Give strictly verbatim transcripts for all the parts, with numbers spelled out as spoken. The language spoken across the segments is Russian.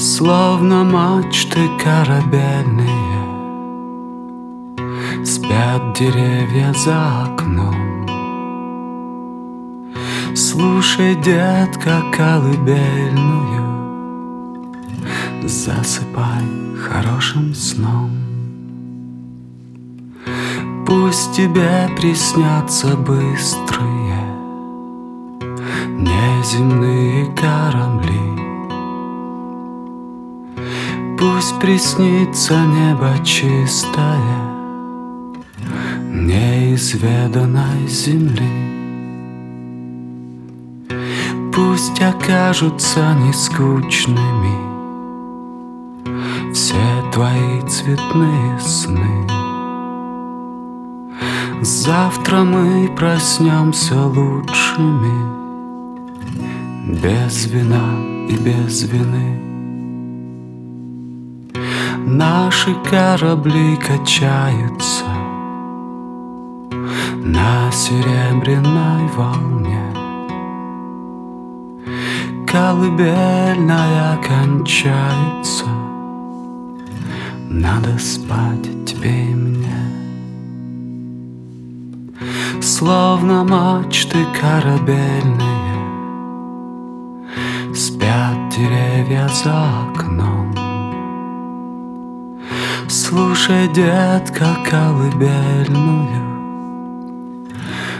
Словно мачты корабельные, спят деревья за окном. Слушай, детка, колыбельную, засыпай хорошим сном. Пусть тебе приснятся быстрые неземные корабли. Пусть приснится небо чистое неизведанной земли. Пусть окажутся нескучными все твои цветные сны. Завтра мы проснемся лучшими, без вина и без вины. Наши корабли качаются на серебряной волне. Колыбельная кончается, надо спать тебе и мне. Словно мачты корабельные, спят деревья за окном. Слушай, детка, колыбельную,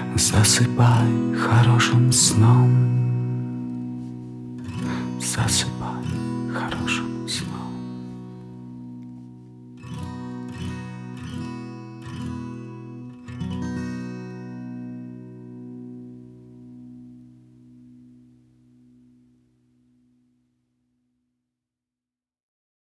засыпай хорошим сном. Засыпай.